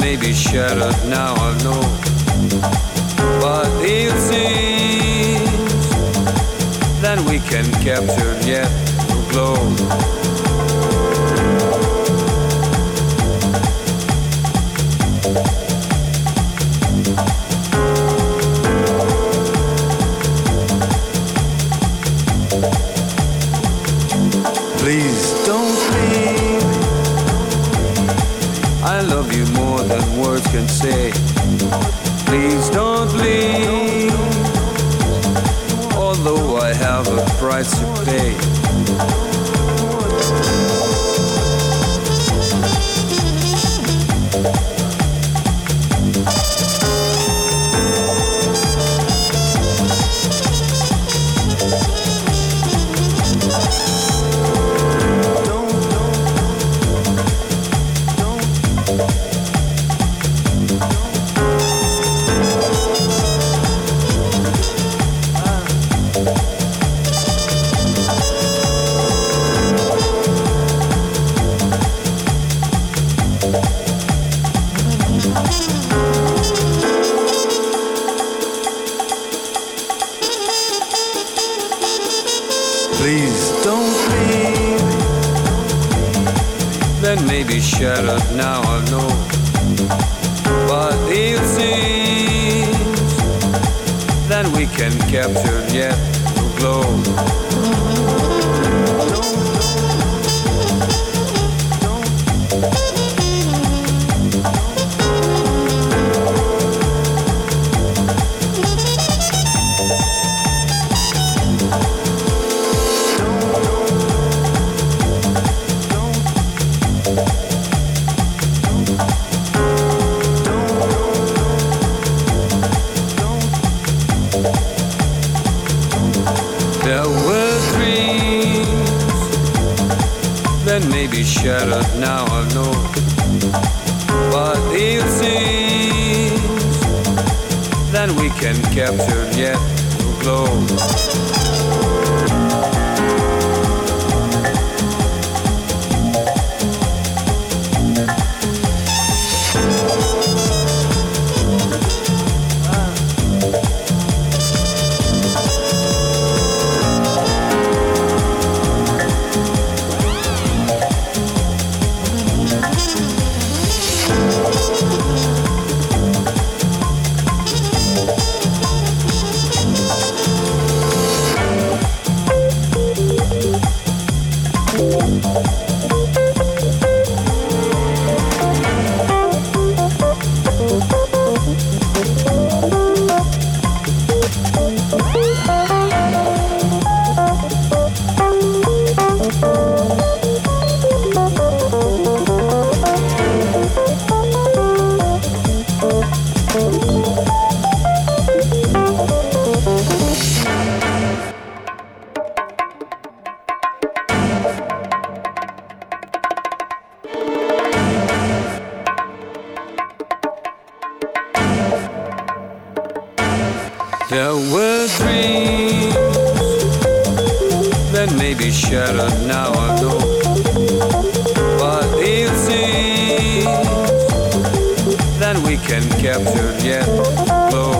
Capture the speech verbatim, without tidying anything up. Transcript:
may be shattered now, I know. But it seems that we can capture yet to glow. Please don't leave. I love you more than words can say. Please don't leave. Although I have a price to pay. Please don't leave. Then maybe shattered now, I know. But it seems that we can capture yet to glow. There were dreams that may be shattered now, I know. But it seems that we can capture yet to glow. There were dreams that may be shattered now, I know. But it seems that we can capture yet to glow.